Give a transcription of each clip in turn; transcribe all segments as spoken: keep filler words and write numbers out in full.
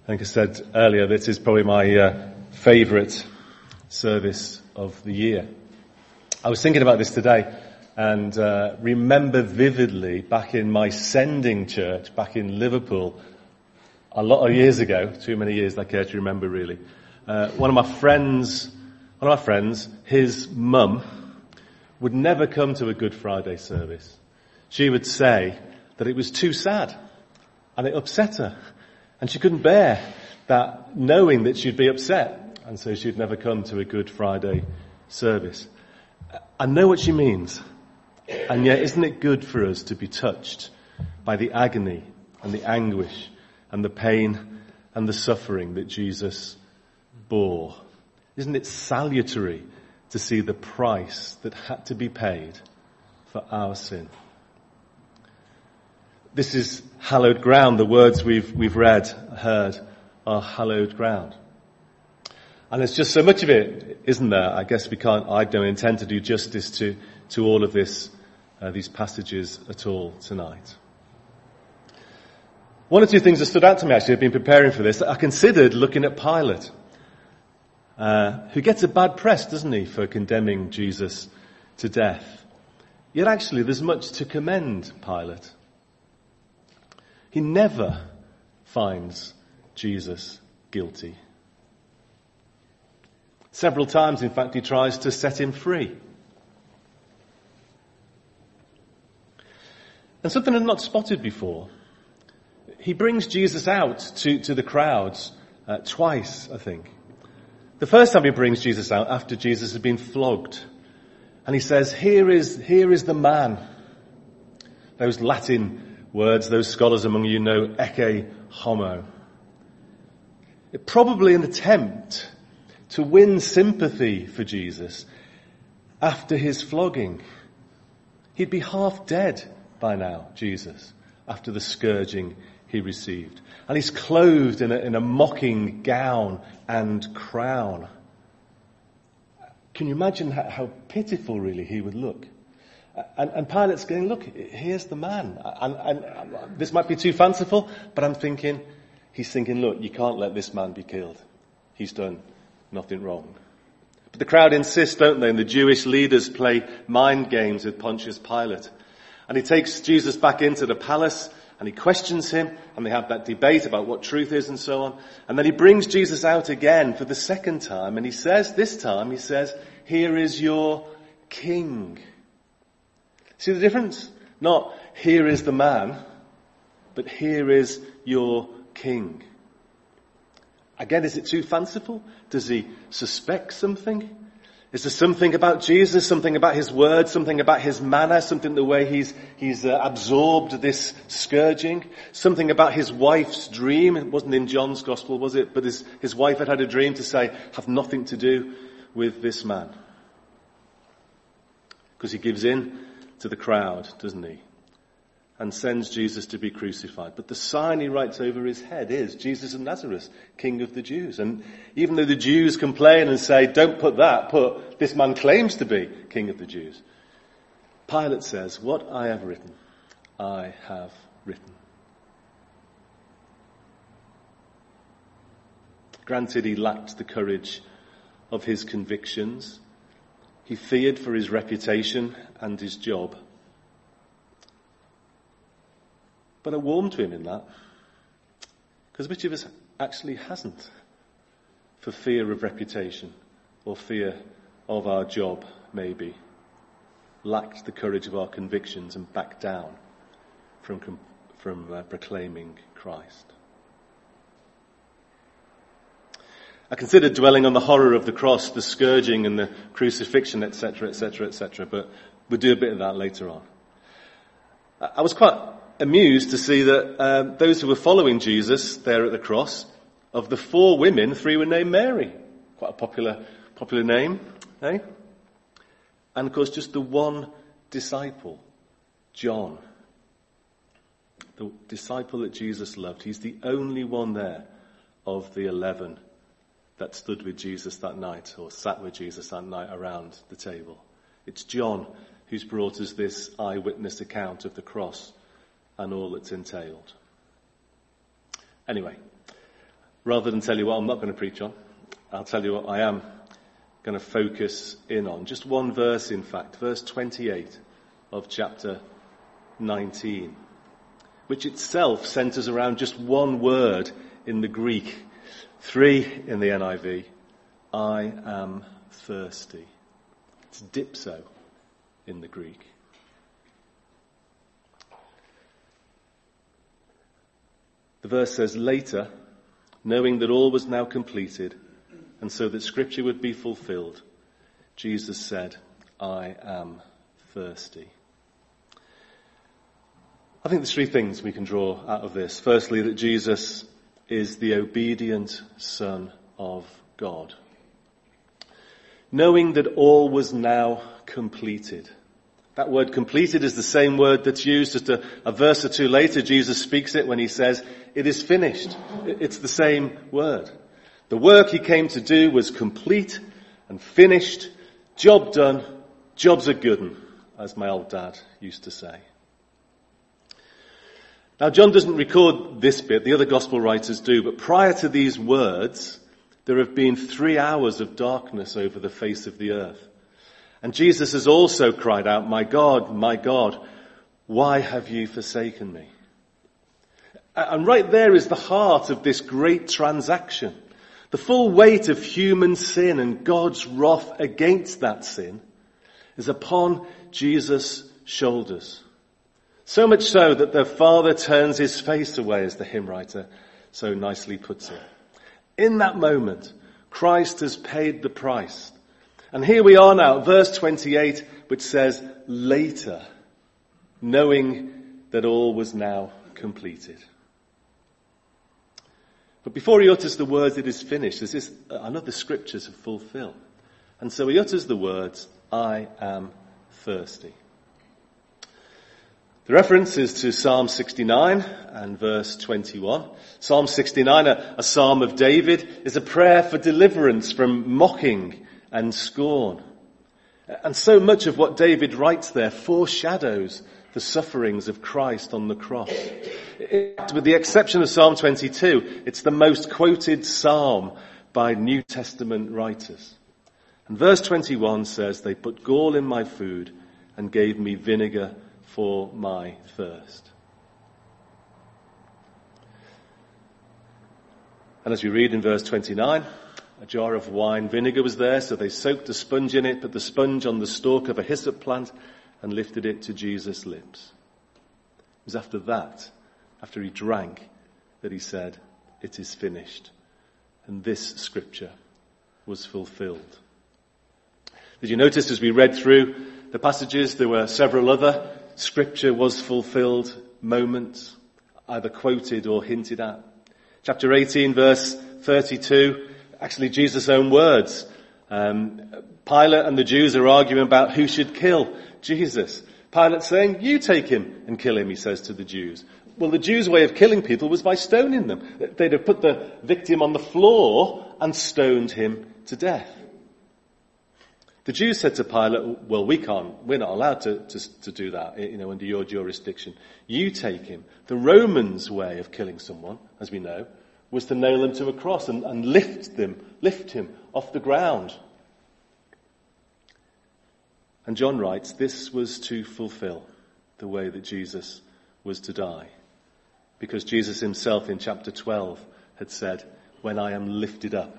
think I said earlier, this is probably my uh, favourite service of the year. I was thinking about this today and uh, remember vividly back in my sending church back in Liverpool a lot of years ago, too many years I care to remember really. Uh, one of my friends, one of my friends, his mum would never come to a Good Friday service. She would say that it was too sad and it upset her. And she couldn't bear that, knowing that she'd be upset. And so she'd never come to a Good Friday service. I know what she means. And yet, isn't it good for us to be touched by the agony and the anguish and the pain and the suffering that Jesus bore? Isn't it salutary to see the price that had to be paid for our sin? This is hallowed ground. The words we've we've read, heard, are hallowed ground. And there's just so much of it, isn't there? I guess we can't, I don't intend to do justice to, to all of this, uh, these passages at all tonight. One or two things that stood out to me actually, I've been preparing for this. I considered looking at Pilate, uh, who gets a bad press, doesn't he, for condemning Jesus to death. Yet actually there's much to commend Pilate. He never finds Jesus guilty. Several times, in fact, he tries to set him free. And something I'd not spotted before, he brings Jesus out to, to the crowds uh, twice, I think. The first time he brings Jesus out after Jesus has been flogged. And he says, here is, here is the man. Those Latin words, those scholars among you know, ecce homo. It probably an attempt to win sympathy for Jesus after his flogging. He'd be half dead by now, Jesus, after the scourging he received. And he's clothed in a, in a mocking gown and crown. Can you imagine how, how pitiful really he would look? And, and Pilate's going, look, here's the man. And, and, and this might be too fanciful, but I'm thinking, he's thinking, look, you can't let this man be killed. He's done nothing wrong. But the crowd insists, don't they? And the Jewish leaders play mind games with Pontius Pilate. And he takes Jesus back into the palace and he questions him and they have that debate about what truth is and so on. And then he brings Jesus out again for the second time and he says, this time he says, here is your king. See the difference? Not, here is the man, but here is your king. Again, is it too fanciful? Does he suspect something? Is there something about Jesus, something about his words, something about his manner, something the way he's, he's uh, absorbed this scourging? Something about his wife's dream? It wasn't in John's gospel, was it? But his, his wife had had a dream to say, have nothing to do with this man. Because he gives in to the crowd, doesn't he? And sends Jesus to be crucified. But the sign he writes over his head is Jesus of Nazareth, King of the Jews. And even though the Jews complain and say, don't put that, put this man claims to be King of the Jews, Pilate says, what I have written, I have written. Granted, he lacked the courage of his convictions. He feared for his reputation and his job. But I warmed to him in that. Because which of us actually hasn't? For fear of reputation or fear of our job, maybe. Lacked the courage of our convictions and backed down from, from uh, proclaiming Christ. I considered dwelling on the horror of the cross, the scourging and the crucifixion, et cetera, et cetera, et cetera. But we'll do a bit of that later on. I was quite amused to see that um, those who were following Jesus there at the cross, of the four women, three were named Mary. Quite a popular, popular name, eh? And of course, just the one disciple, John, the disciple that Jesus loved. He's the only one there of the eleven that stood with Jesus that night, or sat with Jesus that night around the table. It's John who's brought us this eyewitness account of the cross and all that's entailed. Anyway, rather than tell you what I'm not going to preach on, I'll tell you what I am going to focus in on. Just one verse, in fact, verse twenty-eight of chapter nineteen, which itself centers around just one word in the Greek, three in the N I V. I am thirsty. It's dipso in the Greek. The verse says, later, knowing that all was now completed, and so that Scripture would be fulfilled, Jesus said, I am thirsty. I think there's three things we can draw out of this. Firstly, that Jesus is the obedient Son of God. Knowing that all was now completed. That word completed is the same word that's used just a, a verse or two later. Jesus speaks it when he says, it is finished. It's the same word. The work he came to do was complete and finished. Job done. Job's a good one, as my old dad used to say. Now, John doesn't record this bit. The other gospel writers do. But prior to these words, there have been three hours of darkness over the face of the earth. And Jesus has also cried out, my God, my God, why have you forsaken me? And right there is the heart of this great transaction. The full weight of human sin and God's wrath against that sin is upon Jesus' shoulders. So much so that the Father turns his face away, as the hymn writer so nicely puts it. In that moment, Christ has paid the price. And here we are now, verse twenty-eight, which says, later, knowing that all was now completed. But before he utters the words, it is finished, there's this, another scripture to fulfill. And so he utters the words, I am thirsty. The reference is to Psalm sixty-nine and verse twenty-one. Psalm sixty-nine, a, a psalm of David, is a prayer for deliverance from mocking and scorn. And so much of what David writes there foreshadows the sufferings of Christ on the cross. With the exception of Psalm twenty-two, it's the most quoted psalm by New Testament writers. And verse twenty-one says, they put gall in my food and gave me vinegar for my thirst. And as we read in verse twenty-nine, a jar of wine vinegar was there, so they soaked a sponge in it, put the sponge on the stalk of a hyssop plant, and lifted it to Jesus' lips. It was after that, after he drank, that he said, it is finished. And this scripture was fulfilled. Did you notice as we read through the passages, there were several other scripture was fulfilled moments, either quoted or hinted at. Chapter eighteen, verse thirty-two, actually Jesus' own words. Um, Pilate and the Jews are arguing about who should kill Jesus. Pilate saying, you take him and kill him, he says to the Jews. Well, the Jews' way of killing people was by stoning them. They'd have put the victim on the floor and stoned him to death. The Jews said to Pilate, well, we can't, we're not allowed to, to, to do that, you know, under your jurisdiction. You take him. The Romans' way of killing someone, as we know, was to nail them to a cross and, and lift them, lift him off the ground. And John writes, this was to fulfill the way that Jesus was to die. Because Jesus himself in chapter twelve had said, when I am lifted up,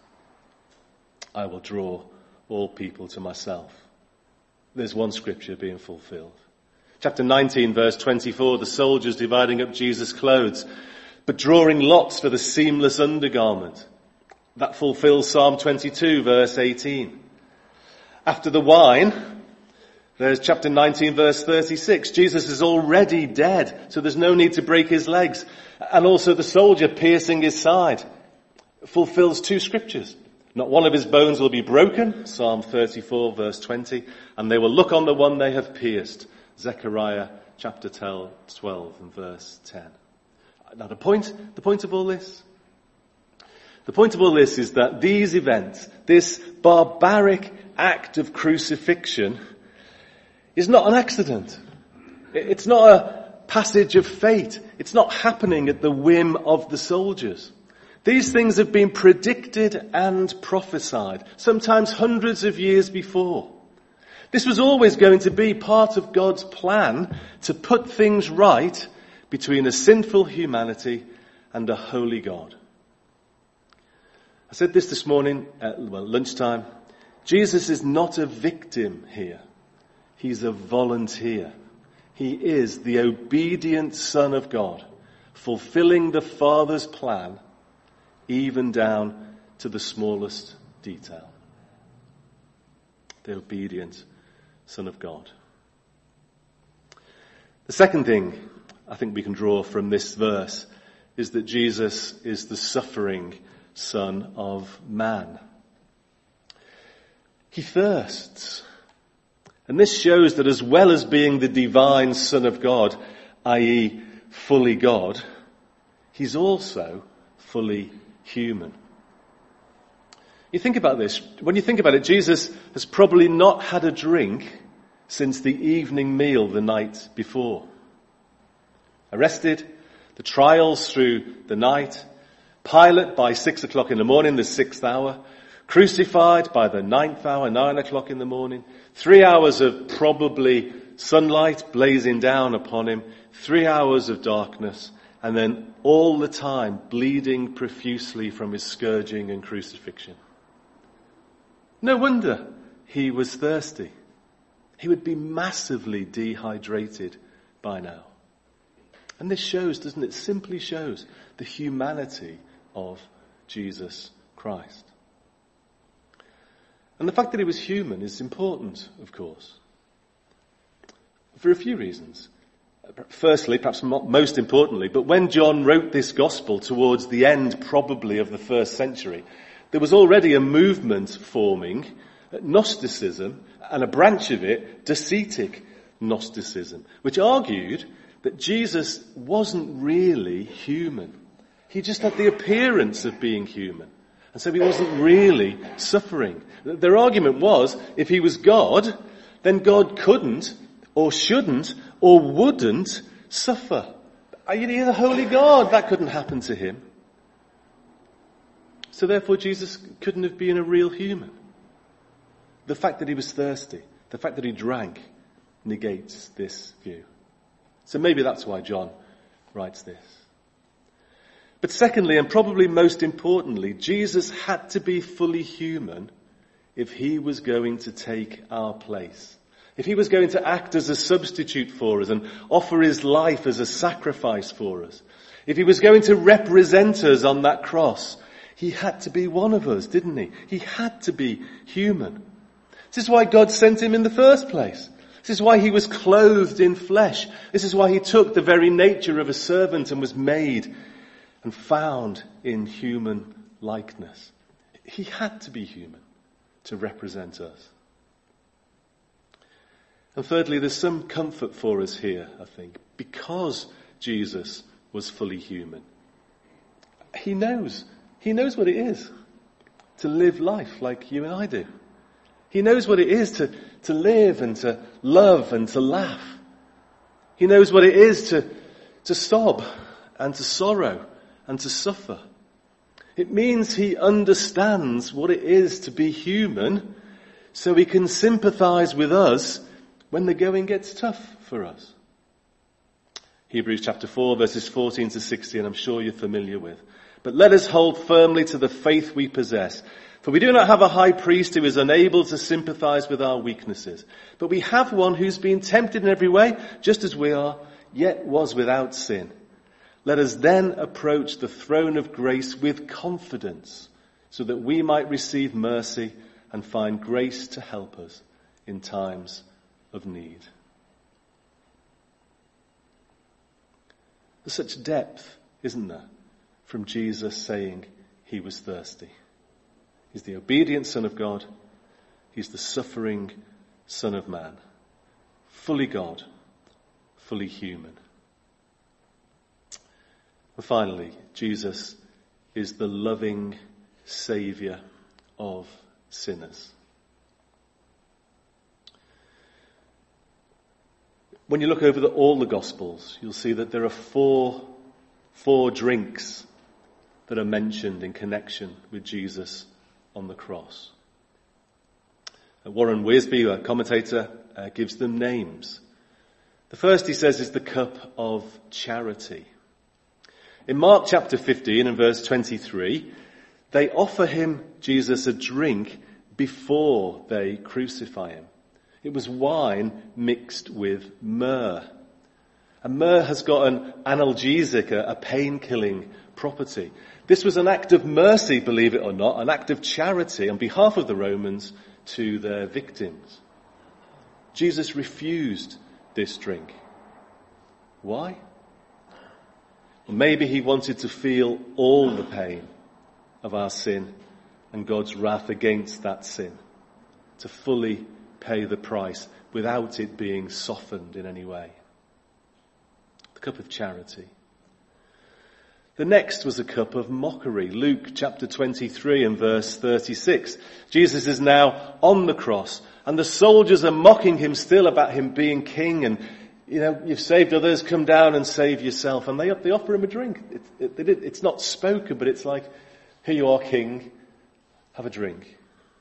I will draw all people to myself. There's one scripture being fulfilled. Chapter nineteen, verse twenty-four, the soldiers dividing up Jesus' clothes, but drawing lots for the seamless undergarment. That fulfills Psalm twenty-two, verse eighteen. After the wine, there's chapter nineteen, verse thirty-six. Jesus is already dead, so there's no need to break his legs. And also the soldier piercing his side fulfills two scriptures. Not one of his bones will be broken, Psalm thirty-four, verse twenty, and they will look on the one they have pierced, Zechariah chapter twelve and verse ten. Now the point, the point of all this, the point of all this is that these events, this barbaric act of crucifixion, is not an accident. It's not a passage of fate. It's not happening at the whim of the soldiers. These things have been predicted and prophesied, sometimes hundreds of years before. This was always going to be part of God's plan to put things right between a sinful humanity and a holy God. I said this this morning at well, lunchtime. Jesus is not a victim here. He's a volunteer. He is the obedient Son of God, fulfilling the Father's plan, even down to the smallest detail. The obedient Son of God. The second thing I think we can draw from this verse is that Jesus is the suffering Son of Man. He thirsts. And this shows that as well as being the divine Son of God, that is fully God, he's also fully human. You think about this. When you think about it, Jesus has probably not had a drink since the evening meal the night before. Arrested, the trials through the night, Pilate by six o'clock in the morning, the sixth hour, crucified by the ninth hour, nine o'clock in the morning, three hours of probably sunlight blazing down upon him, three hours of darkness, and then all the time bleeding profusely from his scourging and crucifixion. No wonder he was thirsty. He would be massively dehydrated by now. And this shows, doesn't it, simply shows the humanity of Jesus Christ. And the fact that he was human is important, of course, for a few reasons. Firstly, perhaps most importantly, but when John wrote this gospel towards the end probably of the first century, there was already a movement forming, Gnosticism, and a branch of it, Docetic Gnosticism, which argued that Jesus wasn't really human. He just had the appearance of being human. And so he wasn't really suffering. Their argument was, if he was God, then God couldn't, or shouldn't, or wouldn't suffer. He's a holy God. That couldn't happen to him. So therefore Jesus couldn't have been a real human. The fact that he was thirsty, the fact that he drank, negates this view. So maybe that's why John writes this. But secondly, and probably most importantly, Jesus had to be fully human if he was going to take our place. If he was going to act as a substitute for us and offer his life as a sacrifice for us. If he was going to represent us on that cross, he had to be one of us, didn't he? He had to be human. This is why God sent him in the first place. This is why he was clothed in flesh. This is why he took the very nature of a servant and was made and found in human likeness. He had to be human to represent us. And thirdly, there's some comfort for us here, I think, because Jesus was fully human. He knows, he knows what it is to live life like you and I do. He knows what it is to, to live and to love and to laugh. He knows what it is to, to sob and to sorrow and to suffer. It means he understands what it is to be human, so he can sympathize with us when the going gets tough for us. Hebrews chapter four, verses fourteen to sixteen, I'm sure you're familiar with. But let us hold firmly to the faith we possess. For we do not have a high priest who is unable to sympathize with our weaknesses. But we have one who's been tempted in every way, just as we are, yet was without sin. Let us then approach the throne of grace with confidence, so that we might receive mercy and find grace to help us in times of need. There's such depth, isn't there, from Jesus saying he was thirsty. He's the obedient Son of God. He's the suffering Son of Man. Fully God, fully human. And finally, Jesus is the loving Saviour of sinners. When you look over the, all the Gospels, you'll see that there are four, four drinks that are mentioned in connection with Jesus on the cross. Warren Wiersbe, a commentator, uh, gives them names. The first, he says, is the cup of charity. In Mark chapter fifteen and verse twenty-three, they offer him, Jesus, a drink before they crucify him. It was wine mixed with myrrh. And myrrh has got an analgesic, a, a pain-killing property. This was an act of mercy, believe it or not, an act of charity on behalf of the Romans to their victims. Jesus refused this drink. Why? Well, maybe he wanted to feel all the pain of our sin and God's wrath against that sin, to fully pay the price without it being softened in any way. The cup of charity. The next was a cup of mockery. Luke chapter twenty-three and verse thirty-six. Jesus is now on the cross and the soldiers are mocking him still about him being king, and you know, you've saved others, come down and save yourself. And they, they offer him a drink. It, it, it, it's not spoken, but it's like, here you are, king, have a drink.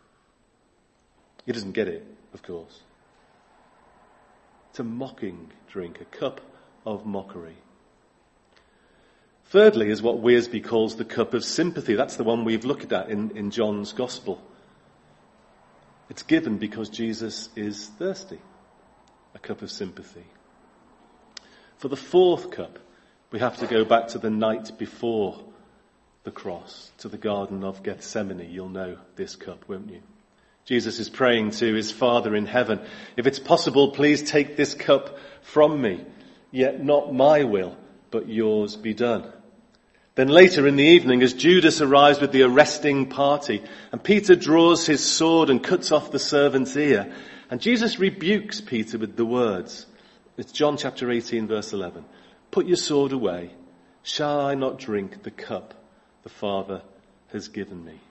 He doesn't get it, of course. It's a mocking drink, a cup of mockery. Thirdly is what Wiersbe calls the cup of sympathy. That's the one we've looked at in, in John's Gospel. It's given because Jesus is thirsty. A cup of sympathy. For the fourth cup, we have to go back to the night before the cross, to the Garden of Gethsemane. You'll know this cup, won't you? Jesus is praying to his Father in heaven, if it's possible, please take this cup from me, yet not my will, but yours be done. Then later in the evening, as Judas arrives with the arresting party, and Peter draws his sword and cuts off the servant's ear, and Jesus rebukes Peter with the words, it's John chapter eighteen verse eleven, put your sword away, shall I not drink the cup the Father has given me?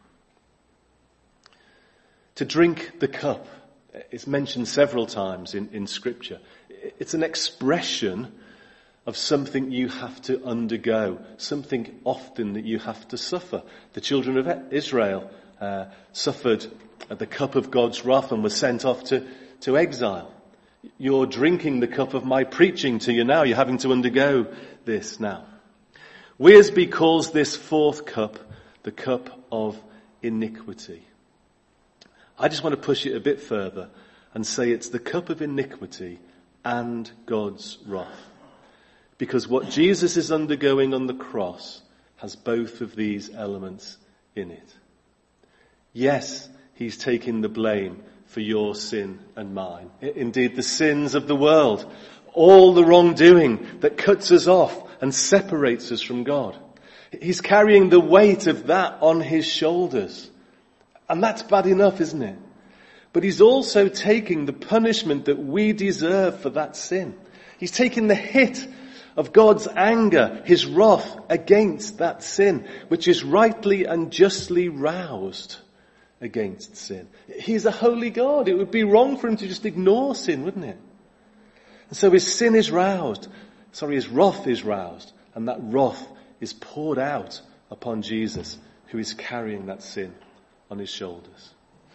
To drink the cup is mentioned several times in, in Scripture. It's an expression of something you have to undergo, something often that you have to suffer. The children of Israel uh, suffered at the cup of God's wrath and were sent off to, to exile. You're drinking the cup of my preaching to you now. You're having to undergo this now. Wiersbe calls this fourth cup the cup of iniquity. I just want to push it a bit further and say it's the cup of iniquity and God's wrath. Because what Jesus is undergoing on the cross has both of these elements in it. Yes, he's taking the blame for your sin and mine. Indeed, the sins of the world. All the wrongdoing that cuts us off and separates us from God. He's carrying the weight of that on his shoulders. And that's bad enough, isn't it? But he's also taking the punishment that we deserve for that sin. He's taking the hit of God's anger, his wrath against that sin, which is rightly and justly roused against sin. He's a holy God. It would be wrong for him to just ignore sin, wouldn't it? And so his sin is roused. Sorry, his wrath is roused. And that wrath is poured out upon Jesus, who is carrying that sin on his shoulders.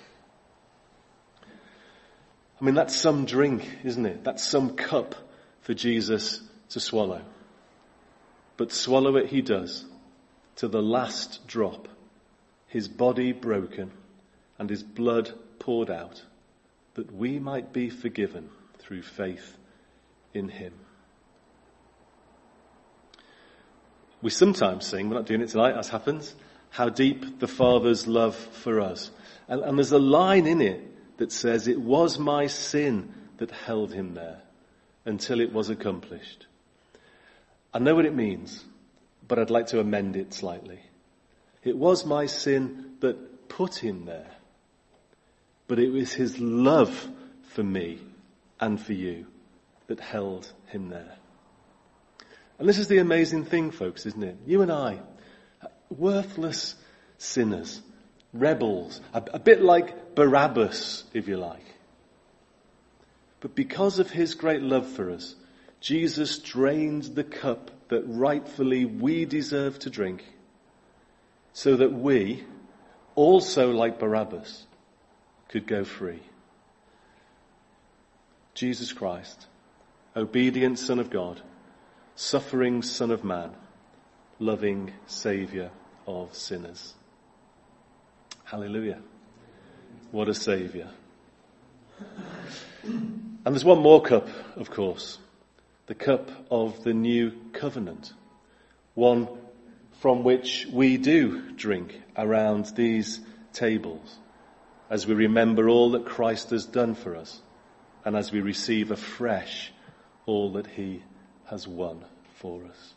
I mean, that's some drink, isn't it? That's some cup for Jesus to swallow. But swallow it he does, to the last drop, his body broken and his blood poured out, that we might be forgiven through faith in him. We sometimes sing, we're not doing it tonight, as happens, how deep the Father's love for us. And, and there's a line in it that says, it was my sin that held him there until it was accomplished. I know what it means, but I'd like to amend it slightly. It was my sin that put him there, but it was his love for me and for you that held him there. And this is the amazing thing, folks, isn't it? You and I, worthless sinners, rebels, a, a bit like Barabbas, if you like. But because of his great love for us, Jesus drained the cup that rightfully we deserve to drink. so that we, also like Barabbas, could go free. Jesus Christ, obedient Son of God, suffering Son of Man, loving Saviour of sinners. Hallelujah. What a Saviour. And there's one more cup, of course, the cup of the new covenant, one from which we do drink around these tables as we remember all that Christ has done for us and as we receive afresh all that he has won for us.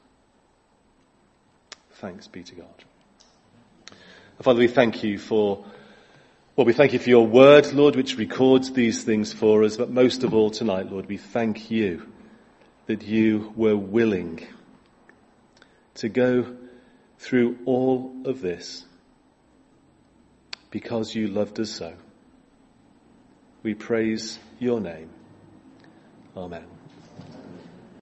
Thanks be to God. Father, we thank you for, well, we thank you for your word, Lord, which records these things for us. But most of all tonight, Lord, we thank you that you were willing to go through all of this because you loved us so. We praise your name. Amen.